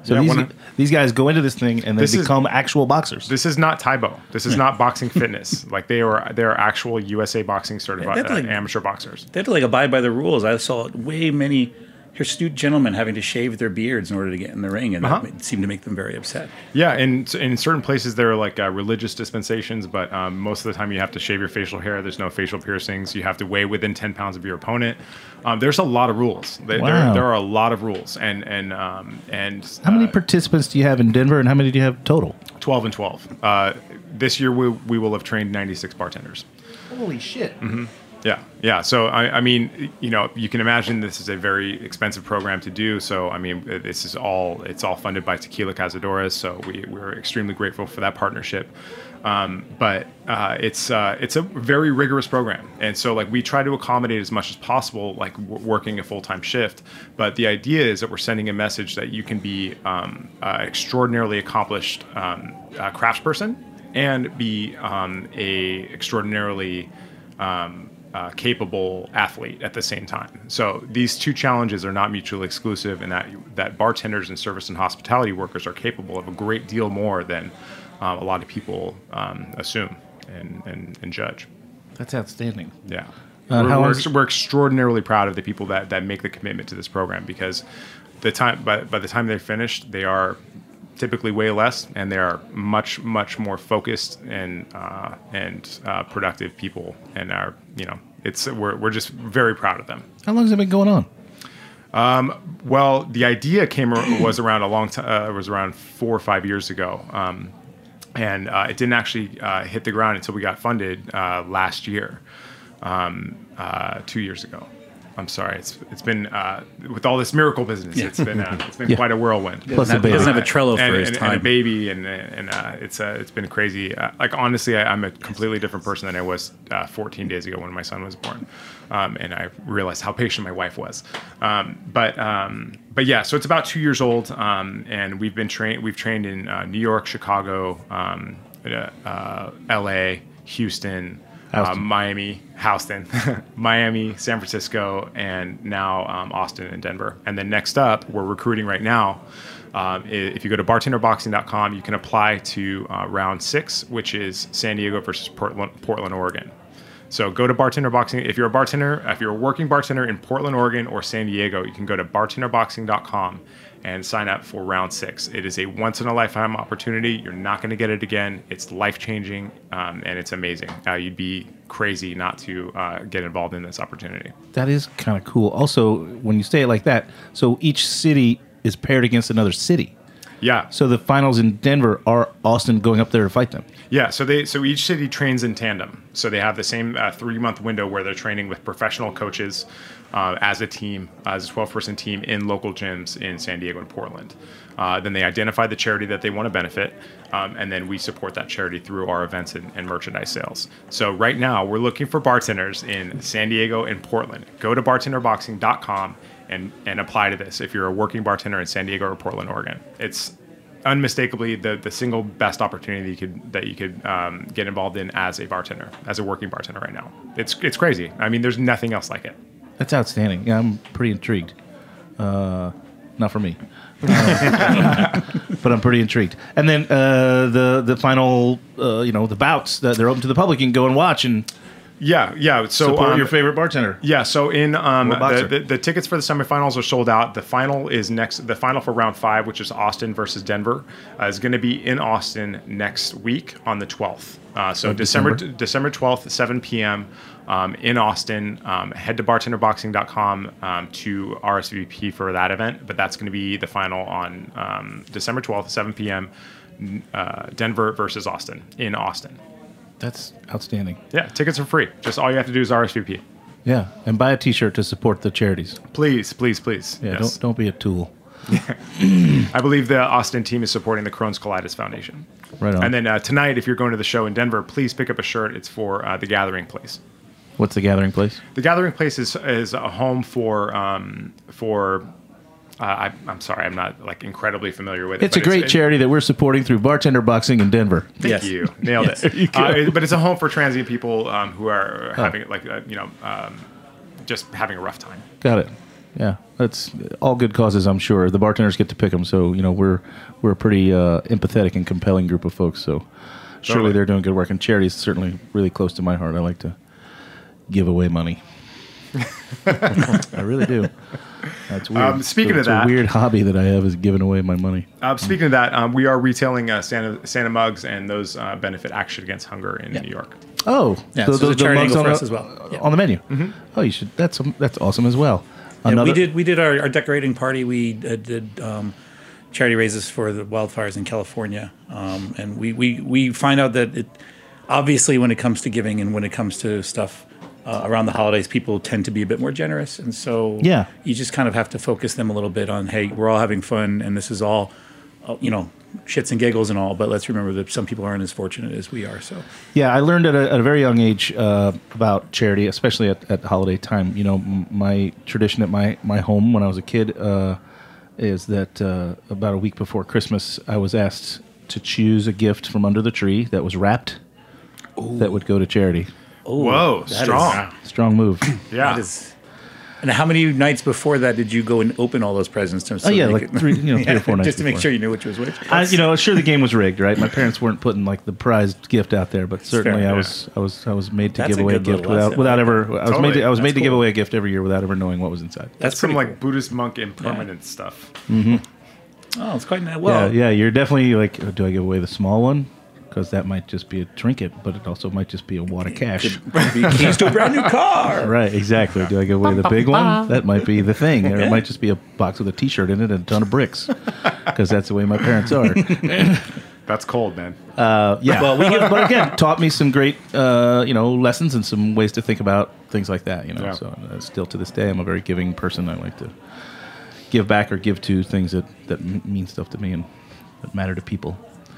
So these guys go into this thing and they become actual boxers. This is not Taibo. This is not boxing fitness. Like they're actual USA boxing certified amateur boxers. They have to like abide by the rules. I saw many astute gentlemen having to shave their beards in order to get in the ring, and that seemed to make them very upset. Yeah, and in certain places there are like religious dispensations, but most of the time you have to shave your facial hair. There's no facial piercings. You have to weigh within 10 pounds of your opponent. There's a lot of rules. There are a lot of rules, and how many participants do you have in Denver, and how many do you have total? 12 and 12. This year we will have trained 96 bartenders. Holy shit! Mm-hmm. Yeah. So I mean, you can imagine this is a very expensive program to do. So I mean, it's all funded by Tequila Cazadores. So we're extremely grateful for that partnership. But it's a very rigorous program, and so like we try to accommodate as much as possible, like working a full-time shift. But the idea is that we're sending a message that you can be extraordinarily accomplished craftsperson and be a extraordinarily capable athlete at the same time. So these two challenges are not mutually exclusive, and that bartenders and service and hospitality workers are capable of a great deal more than a lot of people assume and judge. That's outstanding. Yeah. We're extraordinarily proud of the people that make the commitment to this program, because by the time they're finished, they are typically way less, and they are much more focused and productive people, and we're just very proud of them. How long has it been going on? Well, the idea was around a long time. It was around 4 or 5 years ago, and it didn't actually hit the ground until we got funded last year, 2 years ago. I'm sorry. It's been with all this miracle business. It's been quite a whirlwind. Plus, he doesn't have a Trello for his time. And a baby, and it's been crazy. Like honestly, I'm a completely different person than I was 14 days ago when my son was born, and I realized how patient my wife was. But yeah, so it's about 2 years old, and we've trained in New York, Chicago, L.A., Houston. Miami, Houston, Miami, San Francisco, and now Austin and Denver. And then next up, we're recruiting right now. If you go to bartenderboxing.com, you can apply to round 6, which is San Diego versus Portland, Oregon. So go to Bartender Boxing. If you're a working bartender in Portland, Oregon, or San Diego, you can go to bartenderboxing.com and sign up for round 6. It is a once-in-a-lifetime opportunity. You're not going to get it again. It's life-changing, and it's amazing. You'd be crazy not to get involved in this opportunity. That is kind of cool. Also, when you say it like that, so each city is paired against another city. Yeah. So the finals in Denver are Austin going up there to fight them. Yeah. So each city trains in tandem. So they have the same 3-month window where they're training with professional coaches as a team, as a 12-person team in local gyms in San Diego and Portland. Then they identify the charity that they want to benefit, and then we support that charity through our events and merchandise sales. So right now we're looking for bartenders in San Diego and Portland. Go to bartenderboxing.com and apply to this if you're a working bartender in San Diego or Portland, Oregon. It's unmistakably the single best opportunity that you could get involved in as a bartender, as a working bartender right now. It's crazy. I mean, there's nothing else like it. That's outstanding. Yeah, I'm pretty intrigued. Not for me, but I'm pretty intrigued. And then the final, the bouts that they're open to the public, you can go and watch and. Yeah. So support your favorite bartender. Yeah. So in the tickets for the semifinals are sold out. The final is next. The final for round 5, which is Austin versus Denver, is going to be in Austin next week on the 12th. So December 12th, 7 p.m. In Austin. Head to bartenderboxing.com to RSVP for that event. But that's going to be the final on December 12th, 7 p.m. Denver versus Austin in Austin. That's outstanding. Yeah, tickets are free. Just all you have to do is RSVP. Yeah, and buy a T-shirt to support the charities. Please. Yeah, yes. Don't be a tool. I believe the Austin team is supporting the Crohn's Colitis Foundation. Right on. And then tonight, if you're going to the show in Denver, please pick up a shirt. It's for the Gathering Place. What's the Gathering Place? The Gathering Place is a home for I'm sorry, I'm not like incredibly familiar with it. It's a great charity that we're supporting through Bartender Boxing in Denver. Thank you. Nailed it. But it's a home for transient people who are having just having a rough time. Got it. Yeah, that's all good causes, I'm sure. The bartenders get to pick them, so we're a pretty empathetic and compelling group of folks. So surely they're doing good work, and charity is certainly really close to my heart. I like to give away money. I really do. That's weird. Speaking of that, a weird hobby that I have is giving away my money. Speaking of that, we are retailing Santa mugs, and those benefit Action Against Hunger in New York. Oh, yeah, so the charity angle for us as well. On the menu. Mm-hmm. Oh, you should. That's awesome as well. Yeah, we did our decorating party. We did charity raises for the wildfires in California, and we find out that it obviously when it comes to giving and when it comes to stuff around the holidays, people tend to be a bit more generous, and so you just kind of have to focus them a little bit on, hey, we're all having fun, and this is all shits and giggles and all, but let's remember that some people aren't as fortunate as we are. So I learned at a very young age about charity, especially at holiday time. My tradition at my home when I was a kid is that about a week before Christmas, I was asked to choose a gift from under the tree that was wrapped that would go to charity. Ooh, whoa, strong move. Yeah. And how many nights before that did you go and open all those presents? Like 3 or 4 nights just to make sure you knew which was which. Sure the game was rigged, right? My parents weren't putting like the prized gift out there, but certainly I was made to give away a gift without ever. I was made to give away a gift every year without ever knowing what was inside. That's some like Buddhist monk impermanent stuff. Mm-hmm. Oh, it's quite nice. Well, yeah, you're definitely like, do I give away the small one? Because that might just be a trinket, but it also might just be a wad of cash. Keys to a brand new car. Right, exactly. Do I give away the big one? That might be the thing. Or it might just be a box with a T-shirt in it and a ton of bricks. Because that's the way my parents are. That's cold, man. Well, but again, taught me some great, lessons and some ways to think about things like that. So still to this day, I'm a very giving person. I like to give back or give to things that mean stuff to me and that matter to people.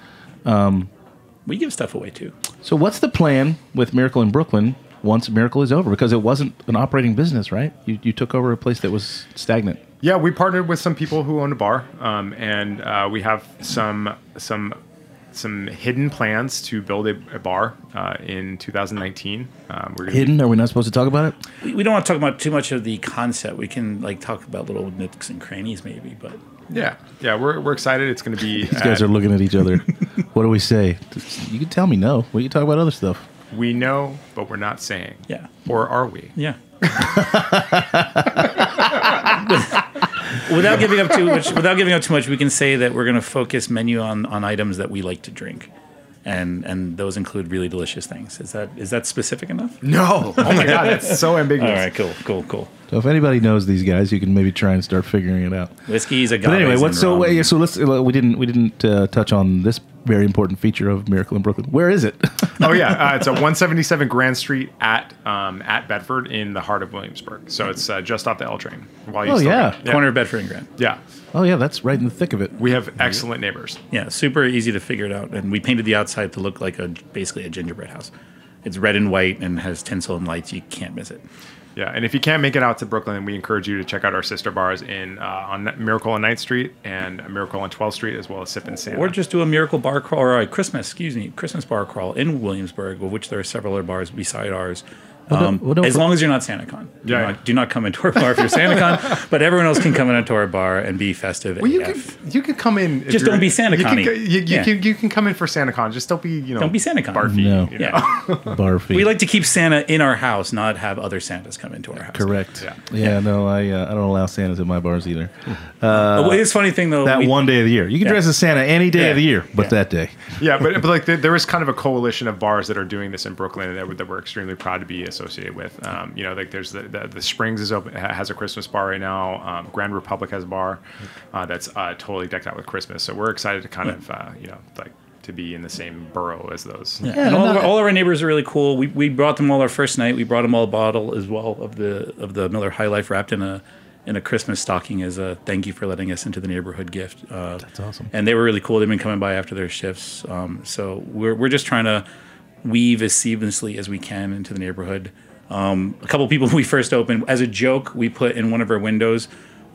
We give stuff away too. So what's the plan with Miracle in Brooklyn once Miracle is over? Because it wasn't an operating business, right? You took over a place that was stagnant. Yeah, we partnered with some people who owned a bar, and we have some hidden plans to build a bar in 2019. Hidden? Are we not supposed to talk about it? We don't want to talk about too much of the concept. We can talk about little nooks and crannies maybe, but... Yeah, we're excited. It's going to be... These guys are looking at each other. What do we say? You can tell me no. We can talk about other stuff. We know, but we're not saying. Yeah. Or are we? Yeah. Without giving up too much, we can say that we're going to focus menu on items that we like to drink. And those include really delicious things. Is that specific enough? No. Oh my God, that's so ambiguous. All right, cool. So if anybody knows these guys, you can maybe try and start figuring it out. Whiskey's a guy. But anyway, we didn't touch on this very important feature of Miracle in Brooklyn. Where is it? It's at 177 Grand Street at Bedford in the heart of Williamsburg. So it's just off the L train. Corner of Bedford and Grand. Yeah. Oh yeah, that's right in the thick of it. We have excellent neighbors. Yeah, super easy to figure it out. And we painted the outside to look like basically a gingerbread house. It's red and white and has tinsel and lights. You can't miss it. Yeah, and if you can't make it out to Brooklyn, we encourage you to check out our sister bars on Miracle on 9th Street and Miracle on 12th Street, as well as Sip and Santa. Or just do a Miracle bar crawl, or a Christmas bar crawl in Williamsburg, of which there are several other bars beside ours. As long as you're not SantaCon. Do not come into our bar if you're SantaCon, but everyone else can come into our bar and be festive. Well, you can come in. Just don't be SantaCon. You can come in for SantaCon. Just don't be don't be SantaCon. Barfy. No. Barfy. We like to keep Santa in our house, not have other Santas come into our house. Correct. Yeah. No, I don't allow Santas in my bars either. It's a funny thing though. That one day of the year, you can dress as Santa any day of the year, but that day. Yeah, but there is kind of a coalition of bars that are doing this in Brooklyn that we're extremely proud to be associated with. There's the Springs has a Christmas bar right now. Grand Republic has a bar that's totally decked out with Christmas. So we're excited to kind of to be in the same borough as those. Yeah. And all of our neighbors are really cool. We brought them all our first night. We brought them all a bottle as well of the Miller High Life wrapped in a Christmas stocking as a thank you for letting us into the neighborhood gift. That's awesome. And they were really cool. They've been coming by after their shifts. So we're just trying to weave as seamlessly as we can into the neighborhood. A couple people when we first opened, as a joke, we put in one of our windows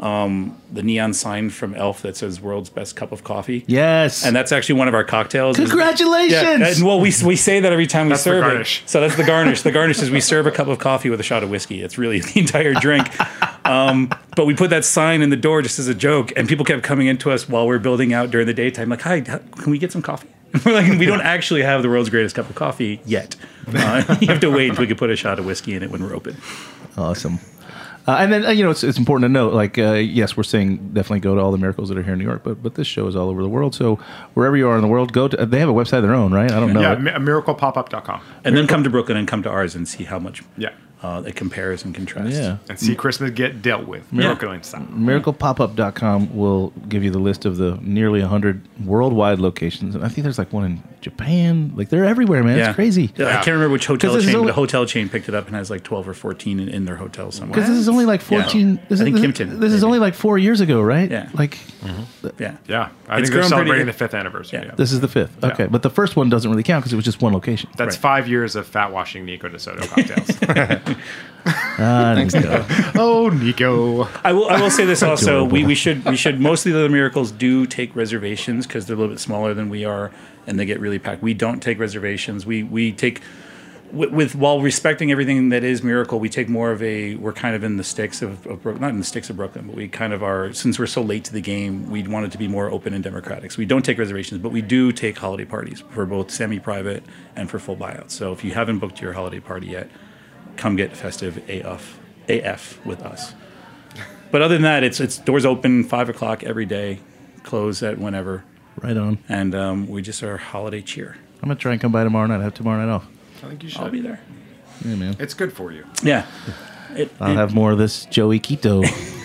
the neon sign from Elf that says "World's Best Cup of Coffee." Yes, and that's actually one of our cocktails. Congratulations! We say that every time we serve it. So that's the garnish. The garnish is we serve a cup of coffee with a shot of whiskey. It's really the entire drink. But we put that sign in the door just as a joke, and people kept coming into us while we were building out during the daytime, like, "Hi, can we get some coffee?" We're like, we don't actually have the world's greatest cup of coffee yet. You have to wait until we can put a shot of whiskey in it when we're open. Awesome. And then, it's important to note, like, yes, we're saying definitely go to all the miracles that are here in New York, but this show is all over the world. So wherever you are in the world, go to, they have a website of their own, right? I don't know. Yeah, miraclepopup.com. And then come to Brooklyn and come to ours and see how much Yeah. It compares and contrasts. Yeah. And see Christmas get dealt with. Miracle style. MiraclePopUp.com will give you the list of the nearly 100 worldwide locations. And I think there's like one in Japan. Like, they're everywhere, man. It's crazy. Yeah. I can't remember which hotel 'Cause this is chain, but only- the hotel chain picked it up and has like 12 or 14 in their hotel somewhere. Because this is only like 14. Yeah. This I think is, Kimpton. This is only like 4 years ago, right? Yeah. Like, Yeah. Yeah. I It's think they're grown pretty celebrating good. the 5th anniversary. Yeah. this is the 5th. Yeah. Okay. But the first one doesn't really count because it was just one location. That's 5 years of fat washing Nico DeSoto cocktails. Nico. Oh, Nico. I will say this also. We should most of the other miracles do take reservations because they're a little bit smaller than we are and they get really packed. We don't take reservations. We take with while respecting everything that is Miracle, we take more of we're kind of in the sticks of not in the sticks of Brooklyn, but we kind of are, since we're so late to the game, we want it to be more open and democratic. So we don't take reservations, but we do take holiday parties for both semi-private and for full buyouts. So if you haven't booked your holiday party yet, come get festive AF with us. But other than that, it's doors open 5 o'clock every day, close at whenever. Right on. And we just are holiday cheer. I'm going to try and come by tomorrow night. I have tomorrow night off. I think you should. I'll be there. Yeah, man. It's good for you. Yeah. I'll have more of this Joey Quito.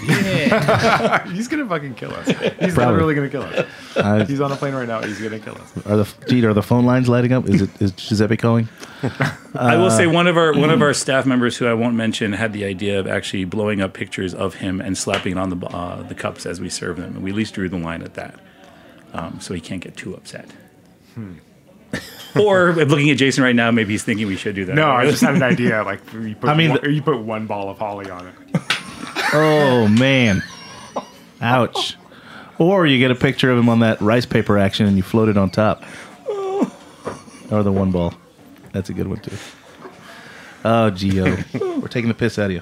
He's going to fucking kill us. He's Probably. literally going to kill us. He's on a plane right now. He's going to kill us. Are the phone lines lighting up? Is Giuseppe calling? I will say one of our staff members, who I won't mention, had the idea of actually blowing up pictures of him and slapping it on the cups as we serve them, and we at least drew the line at that, so he can't get too upset. Or looking at Jason right now, maybe he's thinking we should do that. No, I just had an idea. Like, you put, you put one ball of holly on it. Oh, man. Ouch. Or you get a picture of him on that rice paper action and you float it on top. Or the one ball. That's a good one, too. Oh, Gio. We're taking the piss out of you.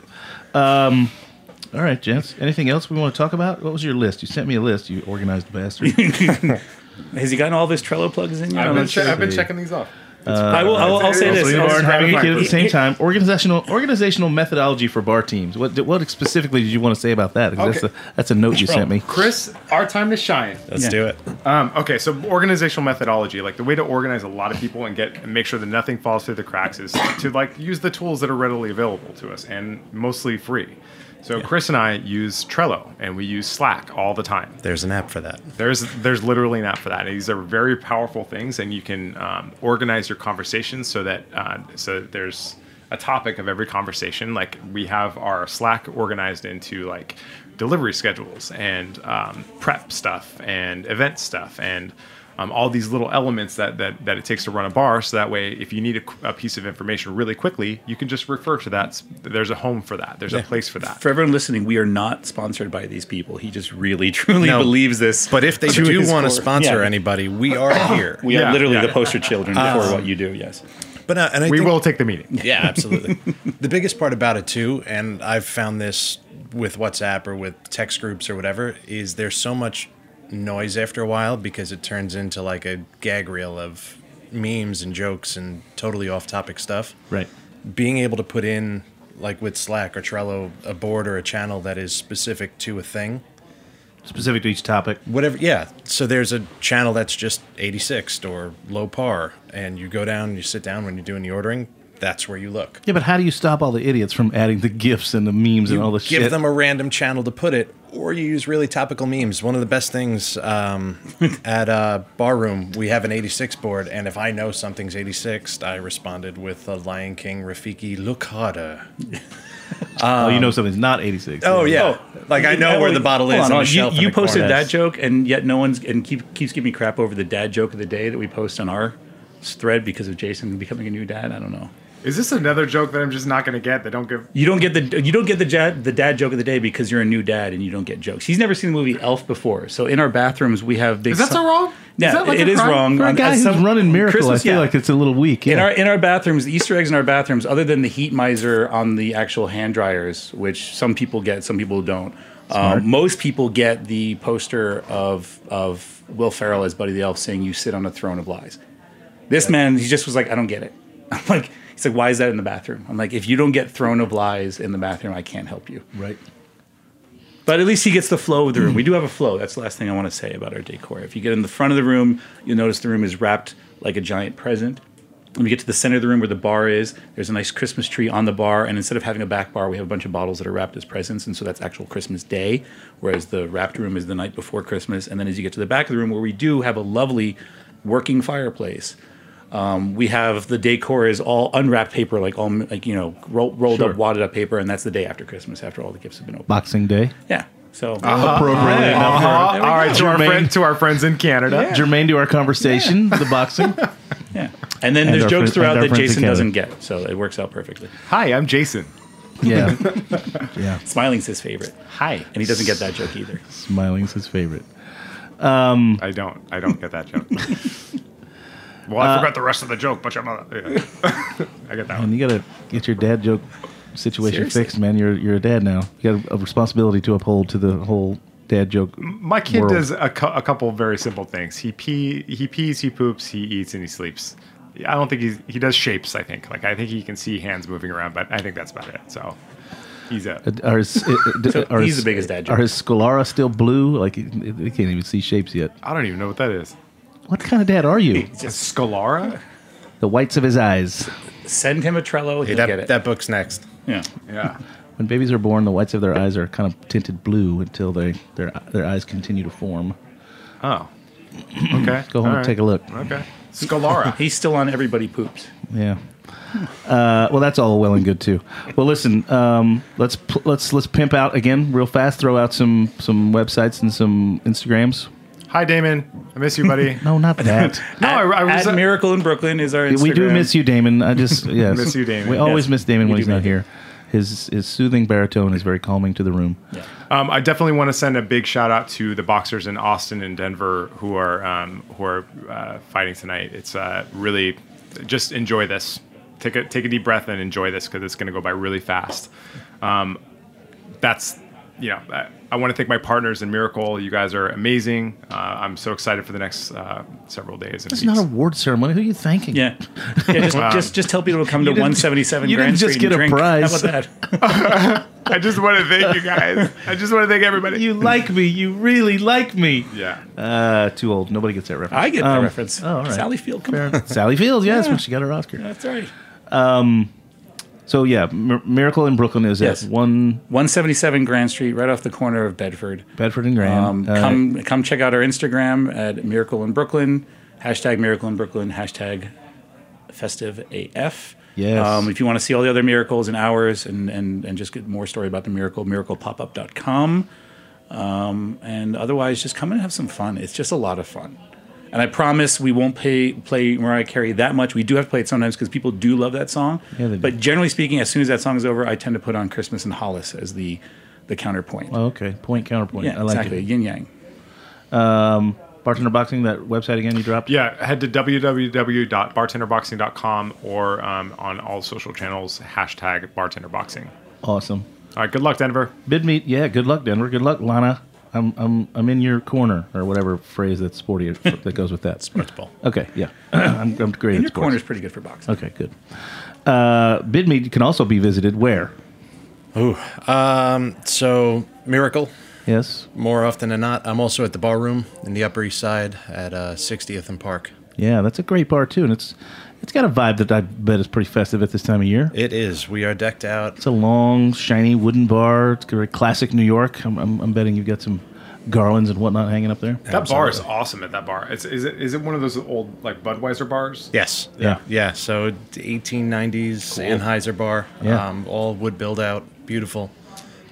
All right, gents. Anything else we want to talk about? What was your list? You sent me a list, you organized bastard. Has he gotten all of his Trello plugs in yet? I've been checking these off. I'll say this. So you are having a kid at the same time. Organizational methodology for bar teams. What specifically did you want to say about that? 'Cause that's a note you sent me. Chris, our time to shine. Let's do it. Okay, so organizational methodology, like the way to organize a lot of people and make sure that nothing falls through the cracks, is to like use the tools that are readily available to us and mostly free. So Chris and I use Trello and we use Slack all the time. There's an app for that. There's literally an app for that. And these are very powerful things, and you can organize your conversations so that there's a topic of every conversation. Like, we have our Slack organized into like delivery schedules and prep stuff and event stuff and all these little elements that it takes to run a bar. So that way, if you need a piece of information really quickly, you can just refer to that. There's a home for that. There's a place for that. For everyone listening, we are not sponsored by these people. He just really, truly believes this. But if they to do his want to core. sponsor anybody, we are here. We are literally the poster children for what you do, yes. But and We think, will take the meeting. Yeah, absolutely. The biggest part about it too, and I've found this with WhatsApp or with text groups or whatever, is there's so much noise after a while because it turns into like a gag reel of memes and jokes and totally off-topic stuff. Right. Being able to put in, like with Slack or Trello, a board or a channel that is specific to a thing. Specific to each topic. Whatever, yeah. So there's a channel that's just 86th or low par, and you go down, you sit down when you're doing the ordering, that's where you look. Yeah, but how do you stop all the idiots from adding the GIFs and the memes and all the shit? Give them a random channel to put it, or you use really topical memes. One of the best things at Barroom, we have an 86 board, and if I know something's 86th, I responded with a Lion King Rafiki, look harder. Oh, you know something's not 86. Oh, yeah. Like, I know where the bottle is on the shelf. You in the posted corner. that joke, and yet no one's keeps giving me crap over the dad joke of the day that we post on our thread because of Jason becoming a new dad. I don't know. Is this another joke that I'm just not going to get? That don't give. You don't get the dad joke of the day because you're a new dad and you don't get jokes. He's never seen the movie Elf before, so in our bathrooms we have big. Is that so wrong? Yeah, it is wrong. For a guy who's running Miracle, Christmas, I feel like it's a little weak. Yeah. In our bathrooms, the Easter eggs in our bathrooms, other than the heat miser on the actual hand dryers, which some people get, some people don't. Most people get the poster of Will Ferrell as Buddy the Elf saying, "You sit on a throne of lies." This man, he just was like, "I don't get it." I'm like, he's like, "Why is that in the bathroom?" I'm like, "If you don't get throne of lies in the bathroom, I can't help you." Right. But at least he gets the flow of the room. We do have a flow. That's the last thing I want to say about our decor. If you get in the front of the room, you'll notice the room is wrapped like a giant present. When we get to the center of the room where the bar is, there's a nice Christmas tree on the bar, and instead of having a back bar, we have a bunch of bottles that are wrapped as presents, and so that's actual Christmas Day, whereas the wrapped room is the night before Christmas. And then as you get to the back of the room where we do have a lovely working fireplace, we have the decor is all unwrapped paper, rolled up, wadded up paper, and that's the day after Christmas, after all the gifts have been opened. Boxing Day. Yeah. So appropriately enough. All right, to our friends in Canada. Yeah. Germain to our conversation, the boxing. Yeah. And then there's jokes throughout that Jason doesn't get, so it works out perfectly. Hi, I'm Jason. Yeah. Yeah. Smiling's his favorite. Hi. And he doesn't get that joke either. Smiling's his favorite. I don't get that joke. Well, I forgot the rest of the joke, but I get that one. And you got to get your dad joke situation Seriously? fixed, man. You're a dad now. You got a responsibility to uphold to the whole dad joke. My kid world. does a couple of very simple things. He pees, he poops, he eats, and he sleeps. I don't think he does shapes. I think he can see hands moving around, but I think that's about it. So he's he's the biggest dad joke. Are his sclera still blue? Like he can't even see shapes yet. I don't even know what that is. What kind of dad are you? Just sclera? The whites of his eyes. Send him a Trello. He'll get it. That book's next. Yeah. Yeah. When babies are born, the whites of their eyes are kind of tinted blue until their eyes continue to form. Oh. Okay. Go home and take a look. Okay. Sclera. He's still on Everybody Poops. Yeah. Well, that's all well and good too. Well, listen, let's pimp out again real fast. Throw out some websites and some Instagrams. Hi, Damon. I miss you, buddy. No, not that. No, I was at Miracle in Brooklyn is our Instagram. We do miss you, Damon. I just yes. Miss you, Damon. We always Yes, miss Damon we when do he's not miss here. His soothing baritone is very calming to the room. Yeah. I definitely want to send a big shout out to the boxers in Austin and Denver who are fighting tonight. It's really just enjoy this. Take a deep breath and enjoy this because it's going to go by really fast. I want to thank my partners in Miracle. You guys are amazing. I'm so excited for the next several days. It's not an award ceremony. Who are you thanking? Yeah. Just tell people to come to 177 you Grand didn't Street just get and a drink. prize. How about that? I just want to thank you guys. I just want to thank everybody. You like me. You really like me. Yeah. Too old. Nobody gets that reference. I get that reference. Oh, all right. Sally Field, come on. Sally Field, yes, when she got her Oscar. That's right. So yeah, Miracle in Brooklyn is Yes. at 177 Grand Street, right off the corner of Bedford. Bedford and Grand. Come check out our Instagram at Miracle in Brooklyn, #Miracle in Brooklyn, #FestiveAF. Yes. If you want to see all the other miracles and ours and just get more story about the miracle, miraclepopup.com. And otherwise, just come and have some fun. It's just a lot of fun. And I promise we won't play Mariah Carey that much. We do have to play it sometimes because people do love that song. Yeah, they do. But generally speaking, as soon as that song is over, I tend to put on Christmas in Hollis as the counterpoint. Oh, okay. Point, counterpoint. Yeah, I like exactly. it. Yin yang. Bartender Boxing, that website again you dropped? Yeah, head to www.bartenderboxing.com or on all social channels, #bartenderboxing. Awesome. All right, good luck, Denver. Bid meet. Yeah, good luck, Denver. Good luck, Lana. I'm in your corner, or whatever phrase that's sporty that goes with that. Sports ball. Okay, yeah. I'm great In at your corner is sports. pretty good for boxing. Okay, good. Bid meet can also be visited where? So Miracle. Yes. More often than not, I'm also at the Bar Room in the Upper East Side at 60th and Park. Yeah, that's a great bar too, and it's got a vibe that I bet is pretty festive at this time of year. It is. We are decked out. It's a long, shiny wooden bar. It's very classic New York. I'm betting you've got some garlands and whatnot hanging up there. That bar is awesome at that bar. Is it one of those old like Budweiser bars? Yes. Yeah. Yeah. So 1890s Anheuser bar. Yeah. All wood build out. Beautiful.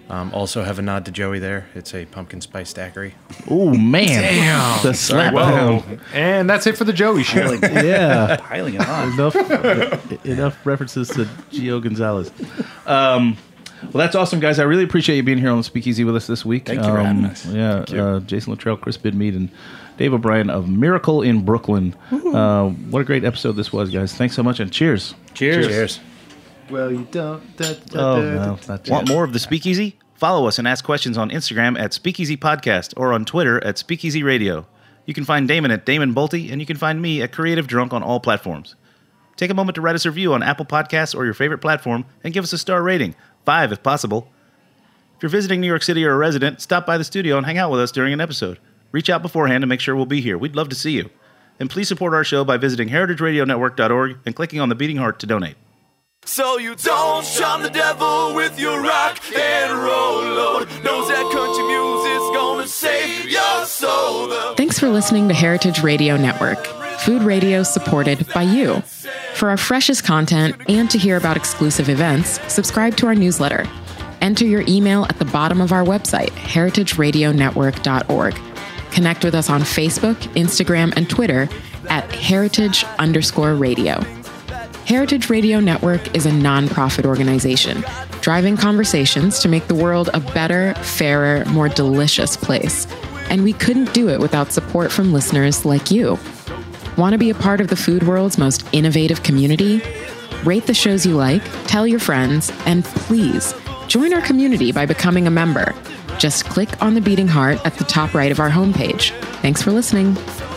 Also have a nod to Joey there. It's a pumpkin spice daiquiri. Oh, man. Damn. The slap Whoa. down. And that's it for the Joey Show. Yeah. Piling it on. Enough references to Gio Gonzalez. Well, that's awesome, guys. I really appreciate you being here on the Speakeasy with us this week. Thank you for having us. Yeah, Jason Luttrell, Chris Bidmead, and Dave O'Brien of Miracle in Brooklyn. What a great episode this was, guys. Thanks so much, and cheers. Cheers. Well, you don't. No, not yet. Want more of the Speakeasy? Follow us and ask questions on Instagram at Speakeasy Podcast or on Twitter at Speakeasy Radio. You can find Damon at Damon Bolte, and you can find me at Creative Drunk on all platforms. Take a moment to write us a review on Apple Podcasts or your favorite platform and give us a star rating, 5 if possible. If you're visiting New York City or a resident, stop by the studio and hang out with us during an episode. Reach out beforehand to make sure we'll be here. We'd love to see you. And please support our show by visiting heritageradionetwork.org and clicking on the beating heart to donate. So you don't charm the devil with your rock and roll load. Knows that country music's gonna save your soul. Thanks for listening to Heritage Radio Network, food radio supported by you. For our freshest content and to hear about exclusive events, subscribe to our newsletter. Enter your email at the bottom of our website, heritageradionetwork.org. Connect with us on Facebook, Instagram, and Twitter at heritage_radio. Heritage Radio Network is a nonprofit organization driving conversations to make the world a better, fairer, more delicious place. And we couldn't do it without support from listeners like you. Want to be a part of the food world's most innovative community? Rate the shows you like, tell your friends, and please join our community by becoming a member. Just click on the beating heart at the top right of our homepage. Thanks for listening.